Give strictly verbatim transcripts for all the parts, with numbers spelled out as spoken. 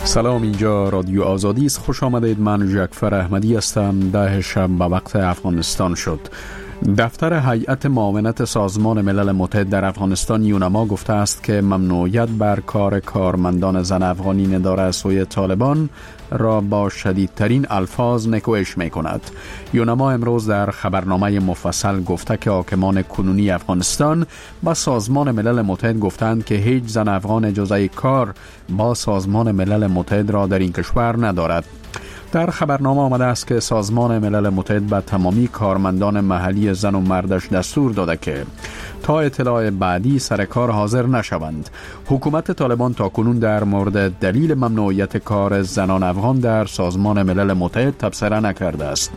سلام، اینجا رادیو آزادی است. خوش آمدید. من جعفر احمدی هستم. ده شب به وقت افغانستان شد. دفتر هیئت معاونت سازمان ملل متحد در افغانستان یونما گفته است که ممنوعیت بر کار کارمندان زن افغانی نداره از سوی طالبان را با شدیدترین الفاظ نکوهش می کند. یونما امروز در خبرنامه مفصل گفته که حاکمان کنونی افغانستان با سازمان ملل متحد گفتند که هیچ زن افغان اجازه کار با سازمان ملل متحد را در این کشور ندارد. در خبرنامه آمده است که سازمان ملل متحد به تمامی کارمندان محلی زن و مردش دستور داده که تا اطلاع بعدی سر کار حاضر نشوند. حکومت طالبان تاکنون در مورد دلیل ممنوعیت کار زنان افغان در سازمان ملل متحد تبصره نکرده است.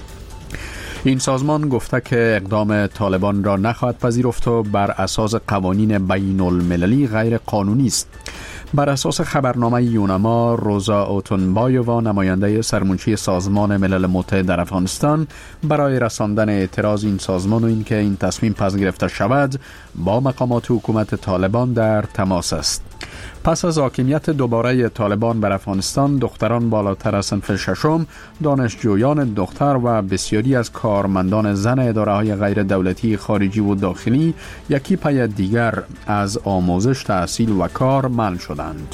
این سازمان گفته که اقدام طالبان را نخواهد پذیرفت و بر اساس قوانین بین المللی غیر قانونی است. بر اساس خبرنامه یونما، روزا اوتونبایووا، نماینده سرمنشی سازمان ملل متحد در افغانستان، برای رساندن اعتراض این سازمان و اینکه این تصمیم پس گرفته شود با مقامات حکومت طالبان در تماس است. پس از حاکمیت دوباره طالبان بر افغانستان، دختران بالاتر از صنف ششم، دانشجویان دختر و بسیاری از کارمندان زن اداره‌های غیر دولتی خارجی و داخلی یکی پی دیگر از آموزش، تحصیل و کار منع شدند.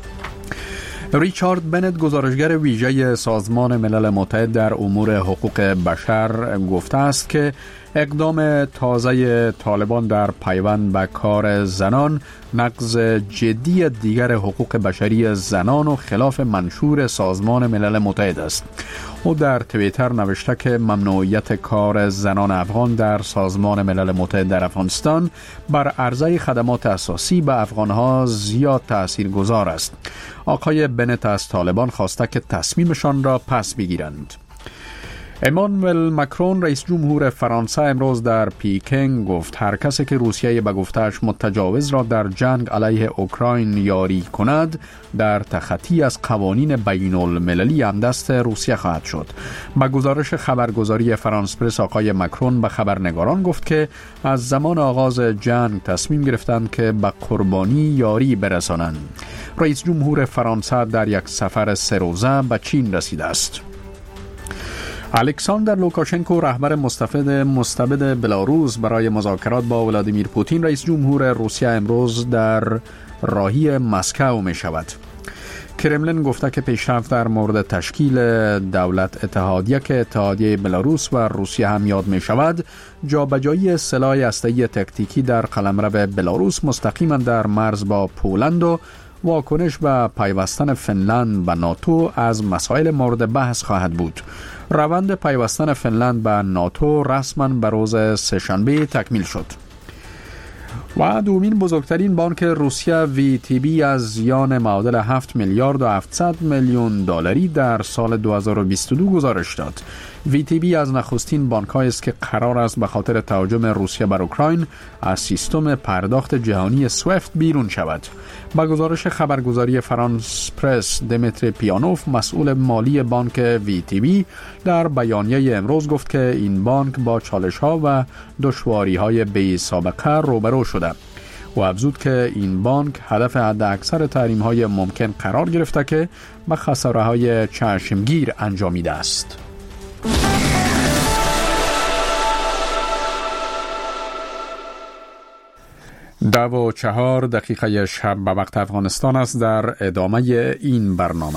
ریچارد بنت، گزارشگر ویژه سازمان ملل متحد در امور حقوق بشر، گفته است که اقدام تازه طالبان در پیوند به کار زنان نقض جدی دیگر حقوق بشری زنان و خلاف منشور سازمان ملل متحد است. او در توییتر نوشته که ممنوعیت کار زنان افغان در سازمان ملل متحد در افغانستان بر عرضه خدمات اساسی به افغانها زیاد تاثیرگذار است. آقای بنت از طالبان خواسته که تصمیمشان را پس بگیرند. امانوئل مکرون، رئیس جمهور فرانسه، امروز در پیکینگ گفت هر کسی که روسیه به گفته‌اش متجاوز را در جنگ علیه اوکراین یاری کند در تخطی از قوانین بین المللی همدست روسیه خواهد شد. با گزارش خبرگزاری فرانس پرس، آقای مکرون به خبرنگاران گفت که از زمان آغاز جنگ تصمیم گرفتند که به قربانی یاری برسانند. رئیس جمهور فرانسه در یک سفر سه روزه به چین رسیده است. الکساندر لوکاشنکو، رهبر مستبد مستبد بلاروس، برای مذاکرات با ولادیمیر پوتین رئیس جمهور روسیه امروز در راهی مسکو می شود. کرملین گفته که پیشرفت در مورد تشکیل دولت اتحادیه که اتحادیه بلاروس و روسیه هم یاد می شود، جابجایی سلاح هسته‌ای تاکتیکی در قلمرو بلاروس مستقیما در مرز با پولند و واکنش به پیوستن فنلند به ناتو از مسائل مورد بحث خواهد بود. روند پیوستن فنلند به ناتو رسما به روز سه‌شنبه تکمیل شد. و دومین بزرگترین بانک روسیه وی تی بی از زیان معادل هفت میلیارد و هفتصد میلیون دلاری در سال دو هزار و بیست و دو گزارش داد. وی تی بی از نخستین بانک‌هایی است که قرار است به خاطر تهاجم روسیه بر اوکراین از سیستم پرداخت جهانی سویفت بیرون شود. با گزارش خبرگزاری فرانس پرس، دمیتری پیانوف، مسئول مالی بانک وی تی بی، در بیانیه امروز گفت که این بانک با چالش‌ها و دشواری‌های بی سابقه روبرو شده. و افزود که این بانک هدف حد اکثر تحریم‌های ممکن قرار گرفته که به خساره‌های چشمگیر انجامیده است. دو و چهار دقیقه شب به وقت افغانستان است. در ادامه این برنامه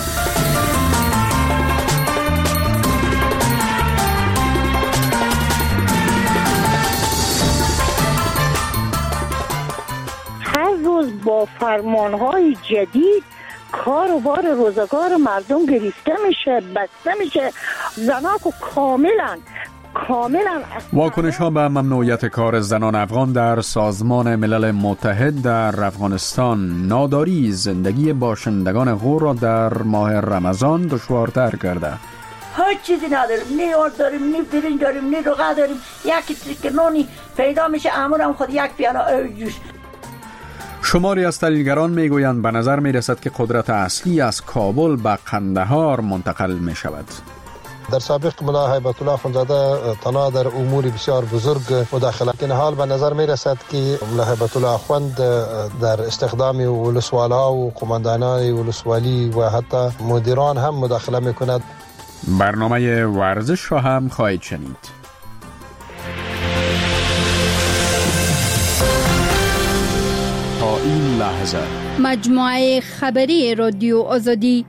هر روز با فرمانهای جدید کار و بار روزگار مردم گرفته میشه، بسته میشه. زناکو کاملا کاملا واکنش ها به ممنوعیت کار زنان افغان در سازمان ملل متحد در افغانستان ناداری زندگی باشندگان غور را در ماه رمضان دشوارتر کرده. هیچ چیزی نداریم، نه آرد داریم، نه برنج داریم، نه روغن داریم. یک تریک نونی پیدا میشه، امورم خود یک پیاله جوش. شماری از تحلیلگران میگویند به نظر میرسد که قدرت اصلی از کابل به قندهار منتقل میشود. در سابق ملا هیبت الله اخوندزاده تنها در امور بسیار بزرگ مداخله کنه. حال به نظر می رسد که ملا هیبت الله اخوند در استخدام ولسوالها و قماندانان ولسوالی و حتی مدیران هم مداخله می کند. برنامه ورزش را هم خواهید شنید. تا این لحظه مجموعه خبری رادیو آزادی.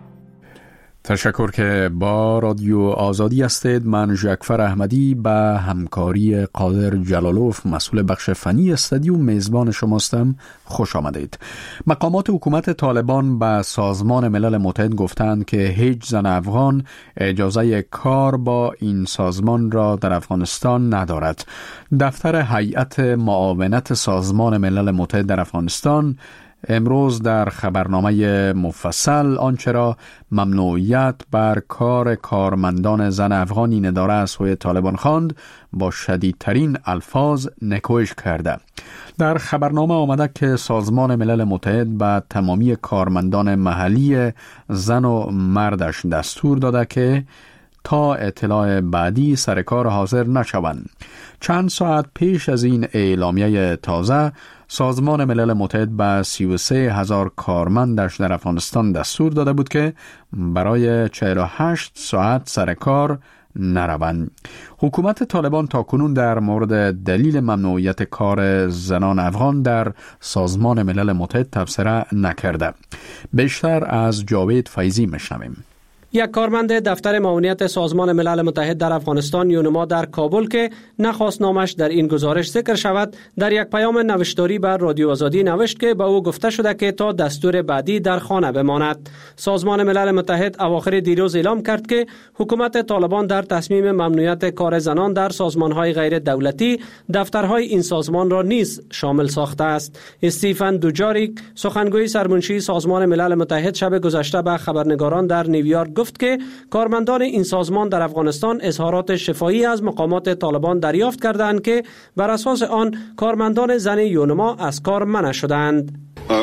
تشکر که با رادیو آزادی هستید. من ژکفر احمدی به همکاری قادر جلالوف مسئول بخش فنی استودیو میزبان شماستم. خوش آمدید. مقامات حکومت طالبان به سازمان ملل متحد گفتند که هیچ زن افغان اجازه کار با این سازمان را در افغانستان ندارد. دفتر هیئت معاونت سازمان ملل متحد در افغانستان امروز در خبرنامه مفصل آنچه را ممنوعیت بر کار کارمندان زن افغان این اداره از سوی طالبان خواند، با شدیدترین الفاظ نکوهش کرده. در خبرنامه آمده که سازمان ملل متحد به تمامی کارمندان محلی زن و مردش دستور داده که تا اطلاع بعدی سر کار حاضر نشوند. چند ساعت پیش از این اعلامیه تازه، سازمان ملل متحد به سی و سه هزار کارمندش در افغانستان دستور داده بود که برای چهل و هشت ساعت سر کار نروند. حکومت طالبان تاکنون در مورد دلیل ممنوعیت کار زنان افغان در سازمان ملل متحد تبصره نکرده. بیشتر از جاوید فیضی میشنویم. یک کارمند دفتر معاونت سازمان ملل متحد در افغانستان یونما در کابل که نخواست نامش در این گزارش ذکر شود، در یک پیام نوشتاری بر رادیو آزادی نوشت که به او گفته شده که تا دستور بعدی در خانه بماند. سازمان ملل متحد اواخر دیروز اعلام کرد که حکومت طالبان در تصمیم ممنوعیت کار زنان در سازمان‌های غیر دولتی دفترهای این سازمان را نیز شامل ساخته است. استیفن دوجاریک، سخنگوی سرمنشی سازمان ملل متحد، شب گذشته به خبرنگاران در نیویورک گفت که کارمندان این سازمان در افغانستان اظهارات شفاهی از مقامات طالبان دریافت کردند که بر اساس آن کارمندان زن یونما از کار منع شدند.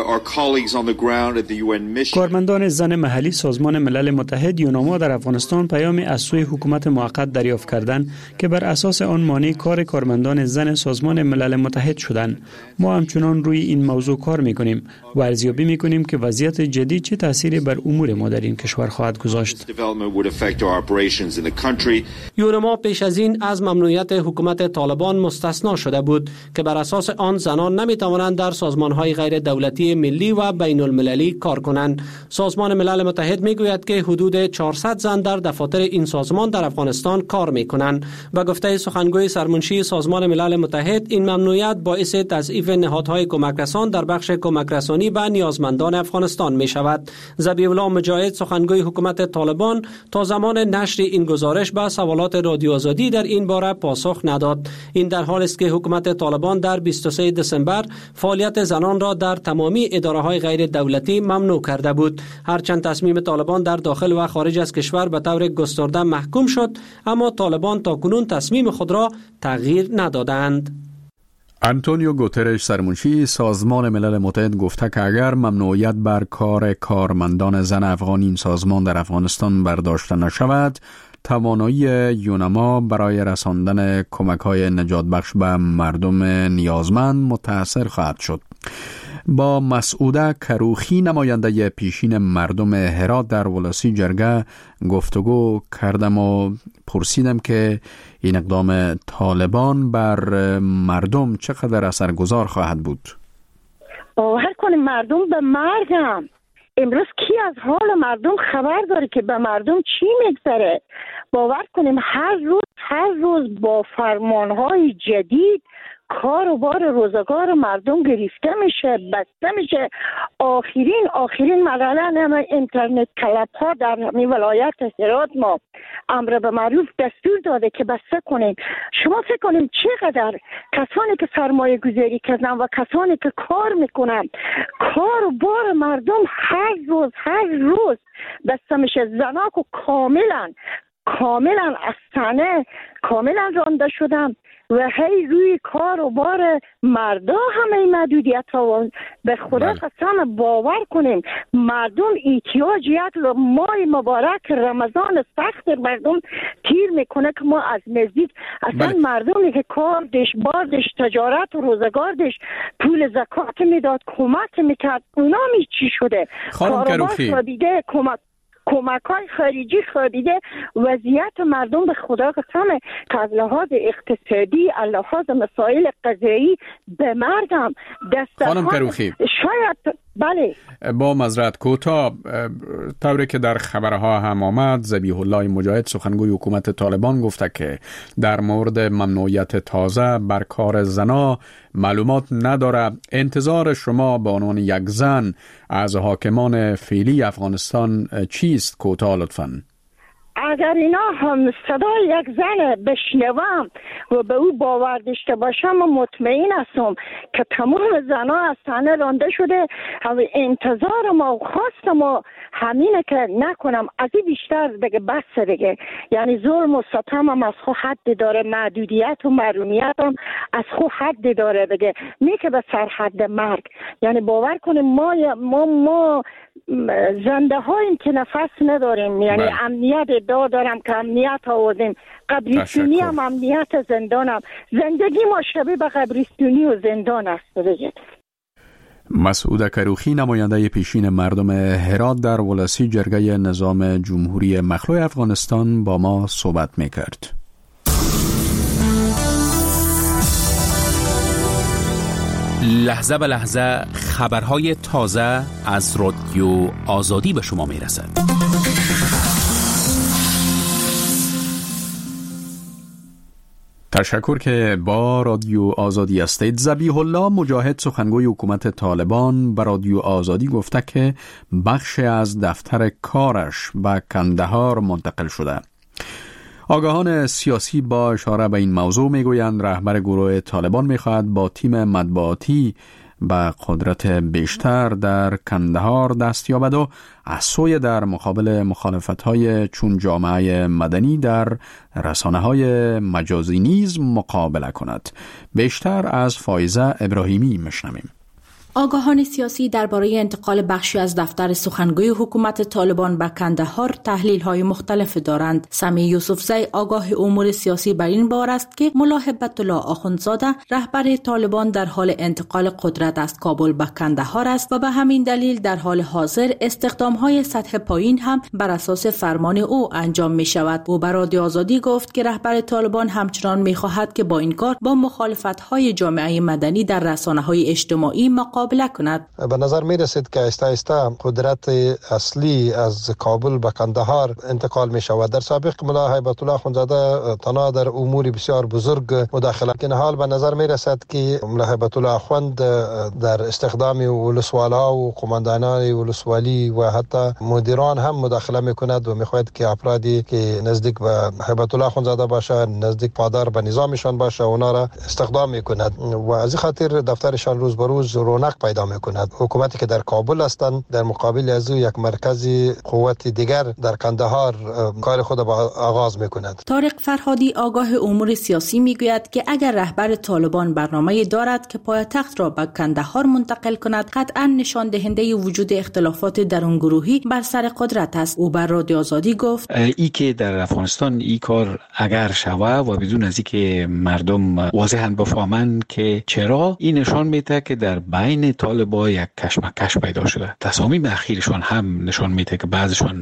کارمندان زن محلی سازمان ملل متحد یونما در افغانستان پیامی از سوی حکومت موقت دریافت کردند که بر اساس آن مانع کار کارمندان زن سازمان ملل متحد شدند. ما همچنان روی این موضوع کار میکنیم و ارزیابی میکنیم که وضعیت جدید چه تأثیری بر امور ما در این کشور خواهد گذاشت. یونما پیش از این از ممنوعیت حکومت طالبان مستثنا شده بود که بر اساس آن زنان نمیتوانند در سازمان‌های غیر دولتی ملی و بین المللی کار کنند. سازمان ملل متحد میگوید که حدود چهارصد زن در دفاتر این سازمان در افغانستان کار میکنند. به گفته سخنگوی سرمنشی سازمان ملل متحد، این ممنوعیت باعث تضعیف نهادهای کمک رسان در بخش کمک رسانی به نیازمندان افغانستان می شود. ذبیح الله مجاهد، سخنگوی حکومت طالبان، تا زمان نشر این گزارش به سوالات رادیو آزادی در این باره پاسخ نداد. این در حالی است که حکومت طالبان در بیست و سوم دسامبر فعالیت زنان را در تمامی اداره‌های غیر دولتی ممنوع کرده بود. هرچند تصمیم طالبان در داخل و خارج از کشور به طور گسترده محکوم شد، اما طالبان تاکنون تصمیم خود را تغییر ندادند. آنتونیو گوترش، سرمنشی سازمان ملل متحد، گفته که اگر ممنوعیت بر کار کارمندان زن افغان این سازمان در افغانستان برداشته نشود، توانایی یونما برای رساندن کمک‌های نجات بخش به مردم نیازمند متأثر خواهد شد. با مسعوده کروخی، نماینده پیشین مردم هرات در ولسی جرگه گفتگو کردم و پرسیدم که این اقدام طالبان بر مردم چقدر اثرگذار خواهد بود. باور کنیم مردم به مرگم. امروز کی از حال مردم خبر داره که به مردم چی میگذره؟ باور کنیم هر روز هر روز با فرمانهای جدید کار و بار روزگار مردم گرفته میشه، بسته میشه. آخرین آخرین مرحله همه اینترنت کلاب ها در همین ولایت هرات ما امر به معروف دستور داده که بسته کنین. شما فکر کنین چقدر کسانی که سرمایه گذاری کردن و کسانی که کار میکنن، کار و بار مردم هر روز هر روز بسته میشه. زناک و کاملا کاملا از صحنه کاملا رانده شدم و هی روی کار و بار مردا همه محدودیت ها. به خدا قسم باور کنیم مردم احتیاج یک ماه مبارک رمضان سخت مردم تیر میکنه که ما از نزدیک اصلا بله. مردمی که کار دش باردش تجارت و روزگاردش پول زکات میداد کمک میکرد اونا می چی شده خانم کروخی دیگه کمک کمک های خارجی خوابیده وضعیت مردم به خدا قسمه که از لحاظ اقتصادی از لحاظ مسائل قضایی به مردم دسترخوان خانم کروخی شاید بله با معذرت کوتاه طوری که در خبرها هم آمد ذبیح الله مجاهد سخنگوی حکومت طالبان گفته که در مورد ممنوعیت تازه بر کار زنا معلومات نداره. انتظار شما به عنوان یک زن از حاکمان فعلی افغانستان چیست؟ کوتاه لطفاً. اگر اینا هم صدای یک زن بشنوم و به او باور داشته باشم و مطمئن هستم که تمام زنها از صحنه رانده شده و انتظار ما و خواست ما همینه که نکنم از این بیشتر دیگه بس دیگه یعنی ظلم و ستم هم از خود حد داره محدودیت و محرومیت هم از خود حد داره دیگه نه که به سرحد مرگ یعنی باور کنیم ما ما ما زنده هاییم که نفس نداریم یعنی بله. امنیت ادعا دارم که امنیت آوردیم قبرستونی هم امنیت زندان هم زندگی ما شبیه به قبرستونی و زندان است بگید. مسعود کروخی نماینده پیشین مردم هرات در ولسی جرگه نظام جمهوری مخلوع افغانستان با ما صحبت میکرد. لحظه به لحظه خبرهای تازه از رادیو آزادی به شما میرسد. تشکر که با رادیو آزادی هستید. ذبیح الله مجاهد سخنگوی حکومت طالبان به رادیو آزادی گفته که بخش از دفتر کارش به کندهار منتقل شده. آگاهان سیاسی با اشاره به این موضوع میگویند رهبر گروه طالبان میخواهد با تیم مطبوعاتی به قدرت بیشتر در کندهار دست یابد و از سوی در مقابل مخالفت‌های چون جامعه مدنی در رسانه‌های مجازی نیز مقابله کند. بیشتر از فایزه ابراهیمی میشنویم. آگاهان سیاسی درباره انتقال بخشی از دفتر سخنگوی حکومت طالبان به کندهار تحلیل‌های مختلف دارند. سمی یوسفزی آگاه امور سیاسی بر این بار است که ملا هبت الله آخوندزاده رهبر طالبان در حال انتقال قدرت از کابل به کندهار است و به همین دلیل در حال حاضر استخدام‌های سطح پایین هم بر اساس فرمان او انجام می‌شود. او بر رادیو آزادی گفت که رهبر طالبان همچنان می‌خواهد که با این کار با مخالفت‌های جامعه مدنی در رسانه‌های اجتماعی مقابله کند. به نظر می رسید که آهسته آهسته قدرت اصلی از کابل به کندهار انتقال می شود. در سابق ملا هیبت الله اخوندزاده تنها در امور بسیار بزرگ مداخله کرد. حال به نظر می رسد که ملا هیبت الله اخوند در استخدام ولسوالا و قماندانان ولسوالی و حتی مدیران هم مداخله می کند و می خواهد که افرادی که نزدیک به هیبت الله اخوندزاده باشه نزدیک پادر به نظامشان باشه اونا را استخدام می کند و از این خاطر دفترشان روز به روز رونق پیدا میکند. حکومتی که در کابل هستند در مقابل از او یک مرکزی قوت دیگر در کندهار کار خود با آغاز میکند. طارق فرهادی آگاه امور سیاسی میگوید که اگر رهبر طالبان برنامه دارد که پایتخت را به کندهار منتقل کند قطعا نشان دهنده وجود اختلافات درون گروهی بر سر قدرت است. او بر رادیو آزادی گفت ای که در افغانستان این کار اگر شوه و بدون از اینکه مردم واضحاً بفهمند که چرا، این نشان میده که در بین طالبا یک کشمکش پیدا شده. تصامیم اخیرشان هم نشان میده که بعضشان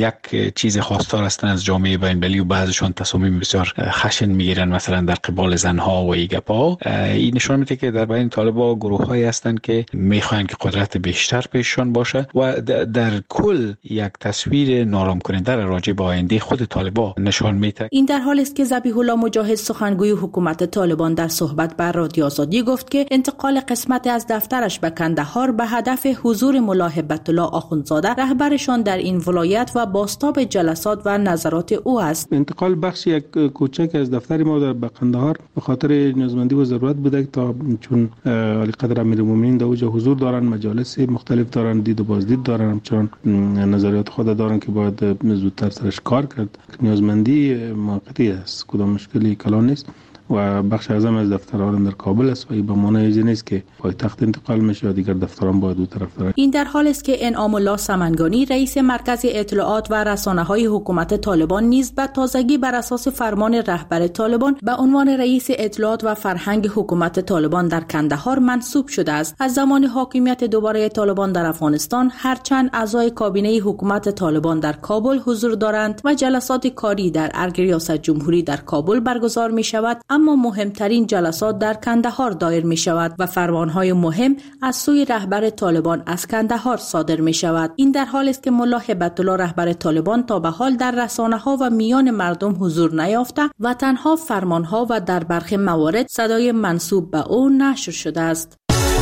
یک چیز خواستار هستند از جامعه بین المللی و بعضشان تصامیم بسیار خشن میگیرن مثلا در قبال زنها و ایگپا. این نشان میده که در بین طالبا گروه‌هایی هستند که میخواهند که قدرت بیشتر پیششان باشه و در کل یک تصویر نارام کننده راجع به آینده خود طالبا نشان میده. این در حالی است که ذبیح الله مجاهد سخنگوی حکومت طالبان در صحبت بر رادیو آزادی گفت که انتقال قسمت از دفتر سفرش به کندهار به هدف حضور ملا هبت الله آخوندزاده رهبرشان در این ولایت و بازتاب جلسات و نظرات او است. انتقال بخش یک کوچک از دفتر ما در قندهار به خاطر نیازمندی و ضرورت بوده تا چون علی قدر امیرالمومنین در اوجه حضور دارن، مجالس مختلف دارن، دید و بازدید دارن، همچنان نظریات خود دارن که باید زودتر سرش کار کرد. نیازمندی موقتی است، کدام مشکلی کلان نیست و بخش اعظم از دفتران در کابل است و این به معنی نیست که پایتخت انتقال میشه و دیگر دفتران باید دو طرف دارن. این در حالی است که انعام الله سمنگانی رئیس مرکز اطلاعات و رسانه‌های حکومت طالبان نیز به تازگی بر اساس فرمان رهبر طالبان به عنوان رئیس اطلاعات و فرهنگ حکومت طالبان در کندهار منصوب شده است. از زمان حاکمیت دوباره طالبان در افغانستان هرچند اعضای کابینه حکومت طالبان در کابل حضور دارند و جلسات کاری در ارگ ریاست جمهوری در کابل برگزار می شود، اما مهمترین جلسات در کندهار دایر می شود و فرمانهای مهم از سوی رهبر طالبان از کندهار صادر می شود. این در حالی است که ملا هبت الله رهبر طالبان تا به حال در رسانه ها و میان مردم حضور نیافته و تنها فرمانها و در برخی موارد صدای منسوب به او نشر شده است.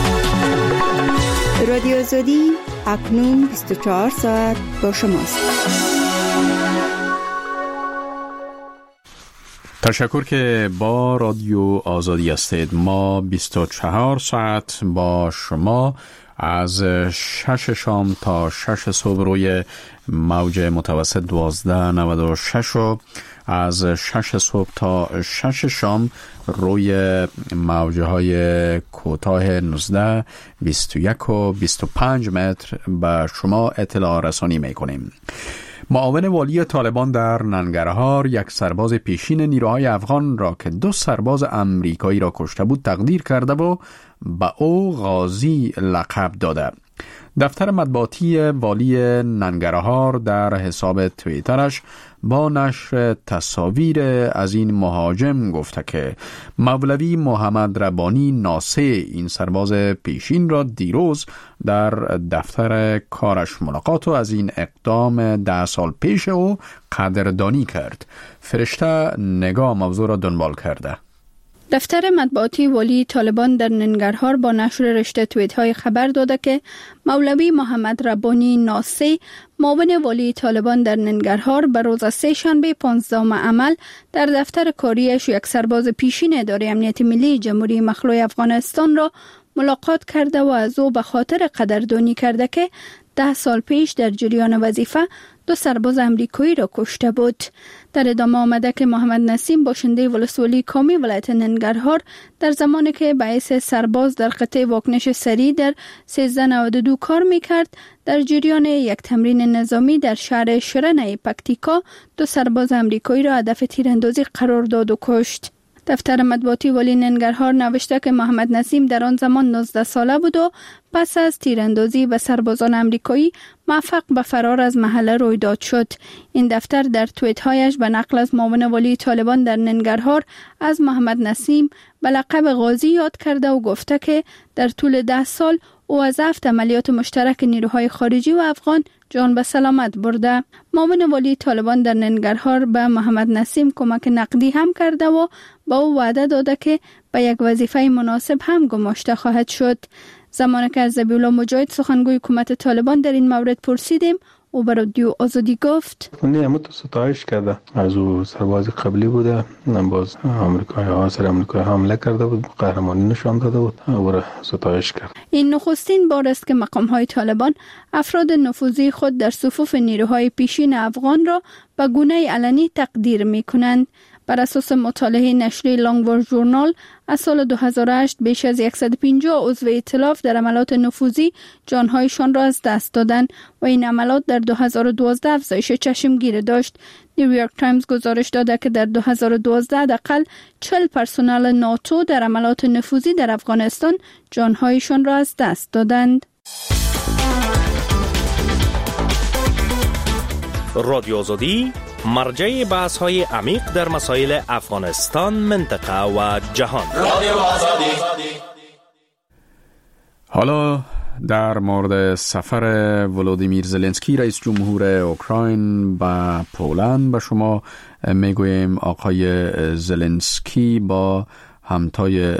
رادیو آزادی اکنون بیست و چهار ساعت با شماست. تشکر که با رادیو آزادی هستید. ما بیست و چهار ساعت با شما از شش شام تا شش صبح روی موج متوسط دوازده نود و شش و از شش صبح تا شش شام روی موجه های کوتاه نوزده، بیست و یک و بیست و پنج متر به شما اطلاع رسانی میکنیم. معاون والی طالبان در ننگرهار یک سرباز پیشین نیروهای افغان را که دو سرباز امریکایی را کشته بود تقدیر کرده و به او غازی لقب داده. دفتر مطبوعاتی والی ننگرهار در حساب توییترش با نشر تصاویر از این مهاجم گفته که مولوی محمد ربانی ناسه این سرباز پیشین را دیروز در دفتر کارش ملاقات و از این اقدام ده سال پیش او قدردانی کرد. فرشته نگاه موضوع را دنبال کرده. دفتر مطبوعاتی والی طالبان در ننگرهار با نشر رشته توییت های خبر داده که مولوی محمد ربانی ناسی معاون والی طالبان در ننگرهار به روز سه شنبه پانزدهم عمل در دفتر کاریش یک سرباز پیشین اداره امنیت ملی جمهوری مخلوع افغانستان را ملاقات کرده و از او به خاطر قدردانی کرده که ده سال پیش در جریان وظیفه دو سرباز امریکایی را کشته بود. در ادامه آمده که محمد نسیم باشنده ولسوالی کامی ولایت ننگرهار در زمانی که باعث سرباز در قطع واکنش سریع در سیزده نود و دو کار میکرد در جریان یک تمرین نظامی در شهر شرنه پکتیکا دو سرباز امریکایی را هدف تیراندازی قرار داد و کشت. دفتر مطبوعاتی والی ننگرهار نوشته که محمد نسیم در آن زمان نوزده ساله بود و پس از تیراندازی به سربازان امریکایی موفق به فرار از محله رویداد شد. این دفتر در توییت هایش به نقل از معاون والی طالبان در ننگرهار از محمد نسیم به لقب غازی یاد کرده و گفته که در طول ده سال او از هفت عملیات مشترک نیروهای خارجی و افغان جان به سلامت برده. معاون والی طالبان در ننگرهار به محمد نسیم کمک نقدی هم کرده و با او وعده داده که به یک وظیفه مناسب هم گماشته خواهد شد. زمانی که از ذبیح الله مجاهد سخنگوی حکومت طالبان در این مورد پرسیدیم، او به رادیو آزادی گفت نه همه تو ستایش کرده. از او سرباز قبلی بوده، باز آمریکایی ها سر آمریکایی حمله کرده بود، قهرمانی نشان داده بود، او را ستایش کرد. این نخستین بار است که مقام های طالبان افراد نفوذی خود در صفوف نیروهای پیشین افغان را به گونه علنی تقدیر می کنند. بر اساس مطالعه نشریه لانگوار ژورنال از سال دو هزار و هشت بیش از صد و پنجاه عضو ائتلاف در عملات نفوذی جانهایشان را از دست دادند و این عملات در دو هزار و دوازده افزایش چشمگیر داشت. نیویورک تایمز گزارش داده که در دو هزار و دوازده حداقل چهل پرسنل ناتو در عملات نفوذی در افغانستان جانهایشان را از دست دادند. رادیو آزادی مرجع بحث های عمیق در مسائل افغانستان، منطقه و جهان. رادیو آزادی. حالا در مورد سفر ولودیمیر زلنسکی رئیس جمهور اوکراین به پولند به شما میگوییم. آقای زلنسکی با همتای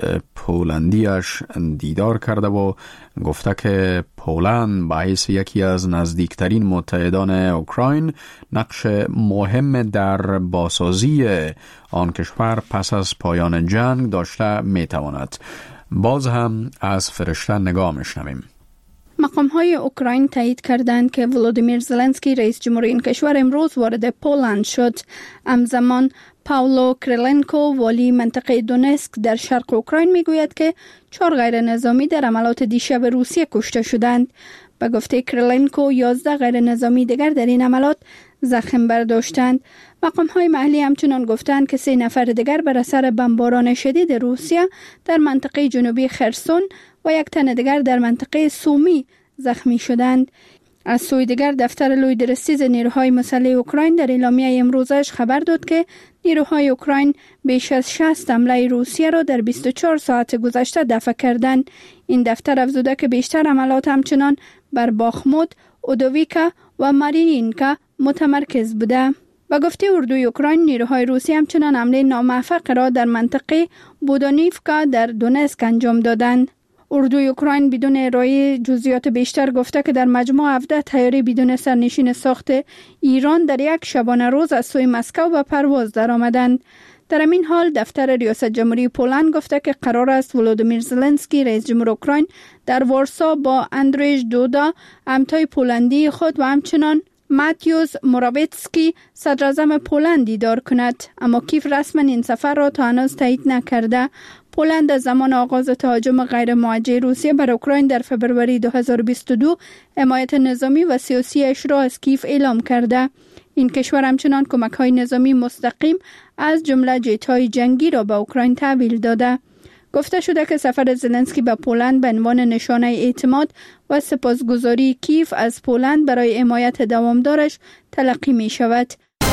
پولندیش دیدار کرده و گفته که پولند به حیث یکی از نزدیکترین متحدان اوکراین نقش مهم در بازسازی آن کشور پس از پایان جنگ داشته میتواند. باز هم از فرشته نگاه میشنویم. مقام های اوکراین تایید کردند که ولودیمیر زلنسکی رئیس جمهور این کشور امروز وارد پولند شد. همزمان پاولو کریلنکو والی منطقه دونسک در شرق اوکراین میگوید که چهار غیر نظامی در عملات دیشب روسیه کشته شدند. به گفته کریلنکو یازده غیر نظامی دیگر در این عملات زخم برداشتند. مقام های محلی همچنان گفتند که سه نفر دیگر بر اثر بمباران شدید روسیه در منطقه جنوبی خرسون و یک تن دیگر در منطقه سومی زخمی شدند. از سوی دیگر دفتر لوی درستیز نیروهای مسلح اوکراین در اعلامیه امروزش خبر داد که نیروهای اوکراین بیش از شصت حمله روسیه را در بیست و چهار ساعت گذشته دفع کردند. این دفتر افزوده که بیشتر حملات همچنان بر باخموت، اودویکا و مارینینکا متمرکز بوده. با گفته اردوی اوکراین نیروهای روسی همچنان حمله ناموفق را در منطقه بودانیفکا در دونسک انجام دادند. اردوی اوکراین بدون ارائه جزئیات بیشتر گفته که در مجموع هفده طیاره بدون سرنشین ساخت ایران در یک شبانه روز از سوی مسکو به پرواز درآمدند. در همین حال دفتر ریاست جمهوری پولند گفته که قرار است ولودیمیر زلنسکی رئیس جمهور اوکراین در وارسا با اندریژ دودا همتای پولندی خود و همچنان ماتیوس موراویتسکی صدر اعظم پولند دیدار کند، اما کیف رسما این سفر را تا هنوز تایید نکرده. پولند از زمان آغاز تهاجم غیر موجه روسیه بر اوکراین در فبروری دو هزار و بیست و دو حمایت نظامی و سیاسیش را از کیف اعلام کرده. این کشور همچنان کمک‌های نظامی مستقیم از جمله جت‌های جنگی را به اوکراین تحویل داده. گفته شده که سفر زلنسکی به پولند به عنوان نشانه اعتماد و سپاسگزاری کیف از پولند برای حمایت دوامدارش تلقی می شود.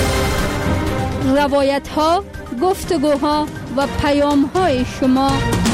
روایت ها، گفتگوها و پیام های شما.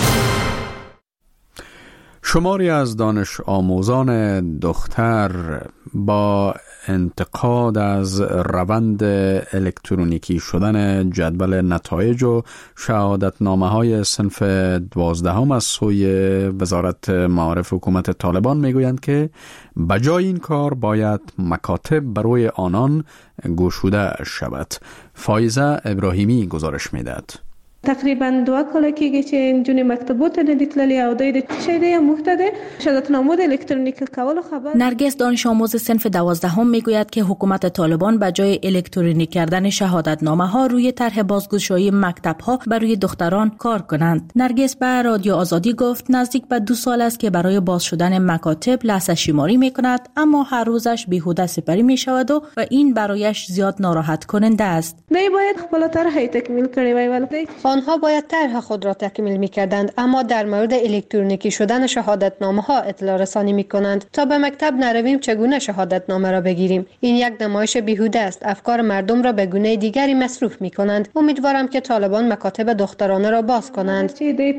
شماری از دانش آموزان دختر با انتقاد از روند الکترونیکی شدن جدول نتایج و شهادتنامه های صنف دوازدهم از سوی وزارت معارف حکومت طالبان میگویند که بجای این کار باید مکاتب برای آنان گشوده شود. فایزه ابراهیمی گزارش میدهد. تقریبا دو کال کېږي چې نجونې مکتبونو نه دي تللې او دوی د څه دی محتاج شهادتنامه د الکترونیکی کولو خبر. نرگس دانش آموز صنف دوازدهم میگوید که حکومت طالبان به جای الکترونیک کردن شهادتنامه ها روی طرح بازگشایی مکتب ها برای دختران کار کنند. نرگس به رادیو آزادی گفت نزدیک به دو سال است که برای باز شدن مکاتب لحظه شماری میکند، اما هر روزش بیهوده سپری میشود و, و این برایش زیاد ناراحت کننده است. نه باید خپل طرح تکمیل کړي وای ولې آنها باید طرح خود را تکمیل می‌کردند، اما در مورد الکترونیکی شدن شهادتنامه ها اطلاع رسانی می‌کنند. تا به مکتب نرویم چگونه شهادتنامه را بگیریم؟ این یک نمایش بیهوده است. افکار مردم را به گونه دیگری مصرف می‌کنند. امیدوارم که طالبان مکاتب دخترانه را باز کنند.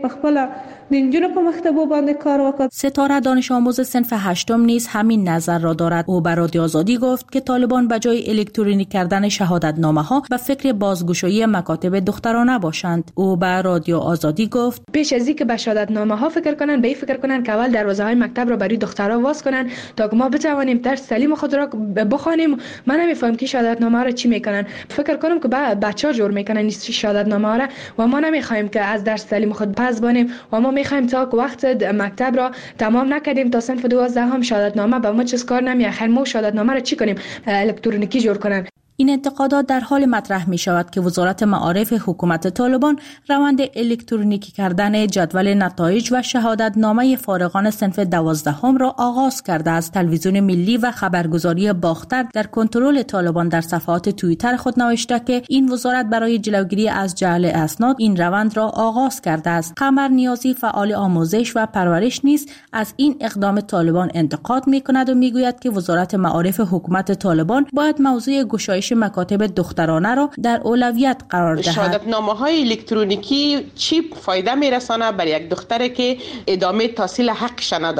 ستاره دانش آموز صنف هشتم نیز همین نظر را دارد. او به رادیو آزادی گفت که طالبان به جای الکترونیک کردن شهادتنامه ها به فکر بازگشایی مکاتب دخترانه باشند. او به رادیو آزادی گفت پیش از اینکه به شهادتنامه ها فکر کنند، به این فکر کنند که اول دروازه های مکتب را برای دخترها باز کنند تا که ما بتوانیم درس تعلیم خود را بخوانیم. من نمیفهم که شهادتنامه را چی میکنن. فکر کنم که بچه‌ها جور میکنن این شهادتنامه را و ما نمیخوایم که از درس تعلیم خود پس بانیم و ما میخوایم تا که وقت مکتب را تمام نکردیم تا صنف دوازدهم شهادتنامه به ما چیز کار نمیاد. خیر ما شهادتنامه را چی کنیم؟ الکترونیکی جور کنن. این انتقادات در حال مطرح می شود که وزارت معارف حکومت طالبان روند الکترونیکی کردن جدول نتایج و شهادتنامه فارغان صنف دوازدهم را آغاز کرده است. تلویزیون ملی و خبرگزاری باختر در کنترل طالبان در صفحات توییتر خود نوشته که این وزارت برای جلوگیری از جعل اسناد این روند را آغاز کرده است. قمر نیازی فعال آموزش و پرورش نیز از این اقدام طالبان انتقاد می کند و می گوید که وزارت معارف حکومت طالبان باید موضوع گشایش مکاتب دخترانه را در اولویت قرار دهد. شهادتنامه های الکترونیکی چی فایده میرسانه برای یک دختر که ادامه تحصیل حقش نداره؟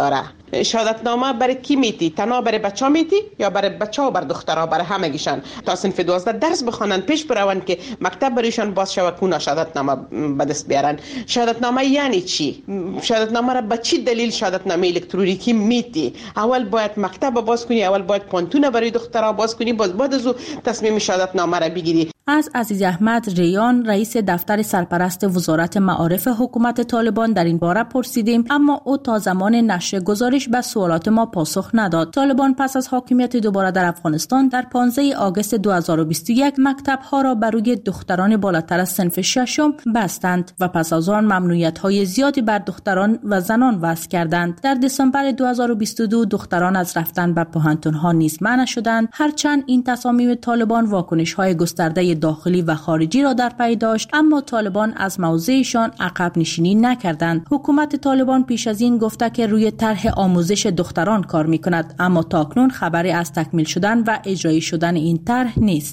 شهادتنامه برای کی میتی؟ تنها برای بچه‌ها میتی یا برای بچه‌ها و بر دخترها، برای همگیشان تا صنف دوازده درس بخوانند پیش بروند که مکتب برایشان باز شود کونه شهادتنامه به دست بیارن. شهادتنامه یعنی چی؟ شهادتنامه را به چی دلیل شهادتنامه الکترونیکی میتی؟ اول باید مکتب باز کنی، اول باید پانتون برای دخترها باز کنی، باز بعد از او تصمیم شهادتنامه را بگیری. از عزیز احمد ریان رئیس دفتر سرپرست وزارت معارف حکومت طالبان در این باره پرسیدیم، اما او تا زمان نشر گزارش به سوالات ما پاسخ نداد. طالبان پس از حاکمیت دوباره در افغانستان در پانزده آگوست دو هزار و بیست و یک مکتب ها را بر روی دختران بالاتر از صنف ششم بستند و پس از آن ممنوعیت های زیادی بر دختران و زنان وضع کردند. در دسامبر دو هزار و بیست و دو دختران از رفتن به پوهنتون ها نیز منع شدند، هرچند این تصامیم طالبان واکنش های گسترده داخلی و خارجی را در پی داشت، اما طالبان از موضعشان عقب نشینی نکردند. حکومت طالبان پیش از این گفته که روی طرح آموزش دختران کار می‌کند، اما تاکنون خبری از تکمیل شدن و اجرایی شدن این طرح نیست.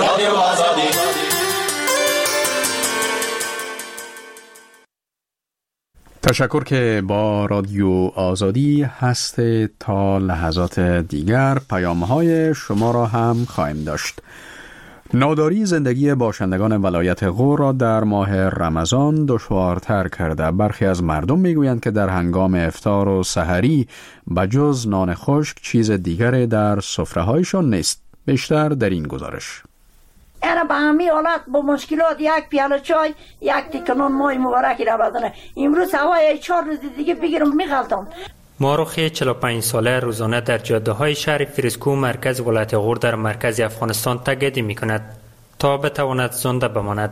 تشکر که با رادیو آزادی هست. تا لحظات دیگر پیام‌های شما را هم خواهیم داشت. ناداری زندگی باشندگان ولایت غور را در ماه رمضان دشوارتر کرده. برخی از مردم میگویند که در هنگام افطار و سحری بجز نان خشک چیز دیگری در سفره‌هایشان نیست. بیشتر در این گزارش. اینا به همین حالت با مشکلات یک پیاله چای یک تیکه نان مای مبارکی را بدنه. امروز هوای چهار روز دیگه بگیرم میغلطم. ماروخی چهل و پنج ساله روزانه در جاده های شهر فریسکو مرکز ولایت غور در مرکز افغانستان تگدی می کند تا بتواند زنده بماند.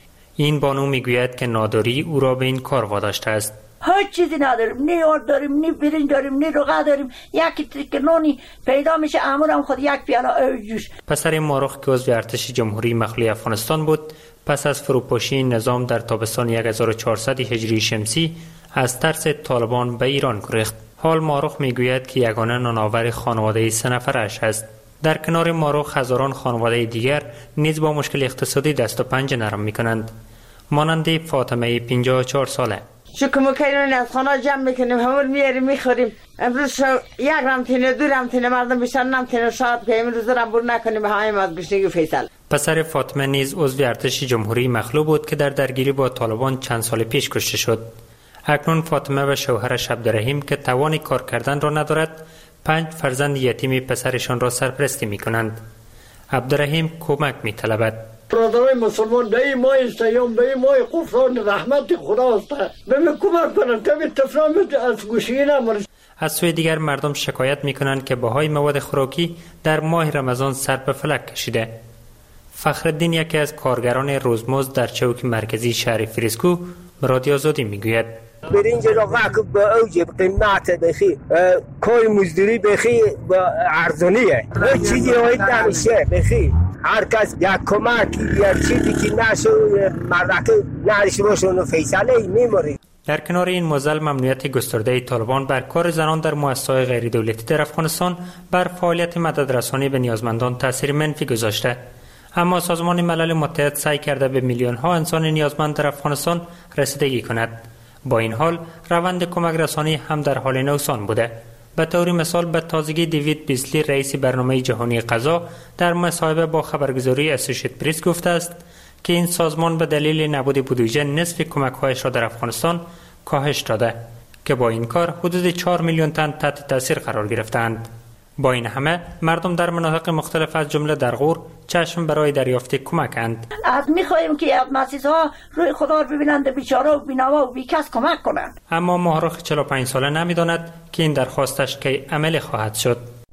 این بانو می گوید که ناداری او را به این کار واداشته است. هیچ چیزی نداریم، نه آرد داریم، نه برنج داریم، نه روغه داریم. یک تریک نانی پیدا میشه، امورم خود یک پیاله جوش. پسر ماروخ که عضو ارتش جمهوری مخلوع افغانستان بود، پس از فروپاشی نظام در تابستان هزار و چهارصد هجری شمسی از ترس طالبان به ایران گریخت. حال ماروخ میگوید که یگانه نانآور خانواده سه نفرش است. در کنار ماروخ هزاران خانواده دیگر نیز با مشکل اقتصادی دست و پنجه نرم میکنند، مانند فاطمه پنجاه و چهار ساله. شکم میکنیم از خانه جمع میکنیم، همون میاریم میخوریم. امروز شو یک رمتینه دو رمتینه مردم بیشتر نمتینه شاید که امروز رم بور نکنیم به همه از گشنگی فیصل. پسر فاطمه نیز عضو ارتش جمهوری مخلوع بود که در درگیری با طالبان چند سال پیش کشته شد. اکنون فاطمه و شوهرش عبدالرحیم که توان کار کردن را ندارد، پنج فرزند یتیم پسرشان را سرپرستی می کنند. عبدالرحیم کمک می طلبد. برادرای مسلمان به این ماه استیام به این ماه غفران رحمت خداست، به من کمک کنند که به تفرام از گوشی نمارد. از سوی دیگر مردم شکایت می کنند که بهای مواد خوراکی در ماه رمضان سر به فلک کشیده. فخرالدین یکی از کارگران روزمزد در چوک مرکزی شهر فریسکو به رادیو آزادی می گوید برنج را وقت با اوج قیمت بخی کار مزدوری بخی با ارزانیه هیچ چیزی هایت نمیشه بخی هر کس یک کمک یا چیزی که نشو مردکه نرش باشون و فیصله میموری. در کنار این موزل ممنوعیت گسترده طالبان بر کار زنان در مؤسسات غیر دولتی در افغانستان بر فعالیت مدد رسانی به نیازمندان تاثیر منفی گذاشته، اما سازمان ملل متحد سعی کرده به میلیون ها انسان نیازمند در افغانستان رسیدگی کند. با این حال روند کمک رسانی هم در حال نوسان بوده. به طور مثال به تازگی دیوید بیسلی رئیس برنامه جهانی غذا در مصاحبه با خبرگزاری اسوسییتد پرس گفته است که این سازمان به دلیل نبود بودجه نصف کمک‌هایش را در افغانستان کاهش داده که با این کار حدود چهار میلیون تن تحت تاثیر قرار گرفتند. با این همه مردم در مناطق مختلف از جمله در غور چشم برای دریافت کمکند. از می‌خواهیم که مؤسسه‌ها روی خدا رو ببینند، بیچاره و بی‌نوا و بیکس کمک کنند. اما ماهرخ چهل و پنج ساله نمی‌داند که این درخواستش کی عملی خواهد شد.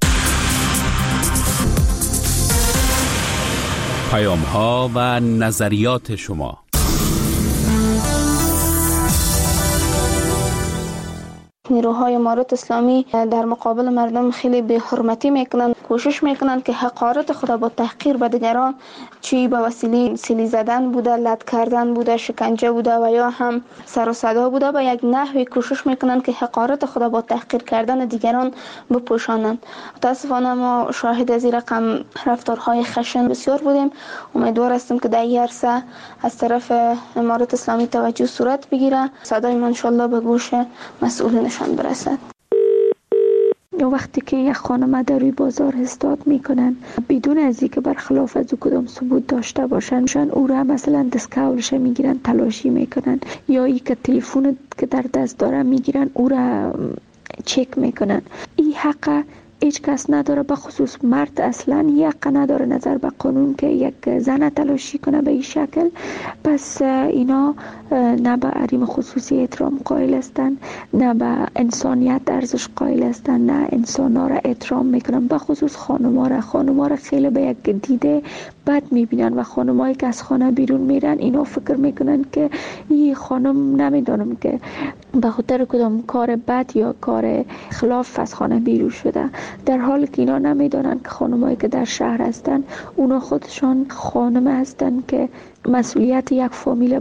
پیام‌ها و نظریات شما. نیروهای امارات اسلامی در مقابل مردم خیلی بی حرمتی میکنند، کوشش میکنند که حقارت خود با تحقیر به دیگران، چی به وسیله سیلی زدن بوده، لط کردن بوده، شکنجه بوده و یا هم سر و صدا بوده، به یک نحوی کوشش میکنند که حقارت خود با تحقیر کردن دیگران بپوشانند. متاسفانه ما شاهد از این رقم رفتارهای خشن بسیار بودیم. امیدوار هستیم که در این عرصه از طرف امارات اسلامی توجه صورت بگیره، صدای ما ان شاء الله به گوش مسئولین برسد. وقتی که یک خانم در روی بازار استاد میکنن بدون از اینکه برخلاف از او کدام ثبوت داشته باشن شان او را مثلا دستکولش میگیرن تلاشی میکنن یا ای که تلفن که در دست داره میگیرن او را چک میکنن. این حق هیچ کس نداره، به خصوص مرد اصلا یک نداره نظر به قانون که یک زن تلاشی کنه به این شکل. پس اینا نه به حریم خصوصی احترام قائل هستن، نه به انسانیت ارزش قائل هستن، نه انسانا را احترام میکنن، به خصوص خانما را خانما را خیلی به یک دیده بد میبینن و خانمایی که از خانه بیرون میرن اینا فکر میکنن که این خانم نمیدونم که به خاطر کدام کار بد یا کار خلاف از خانه بیرون شده، در حالی که اینا نمیدونن که خانمایی که در شهر هستن اونا خودشان خانم هستن که مسئولیت یک فامیل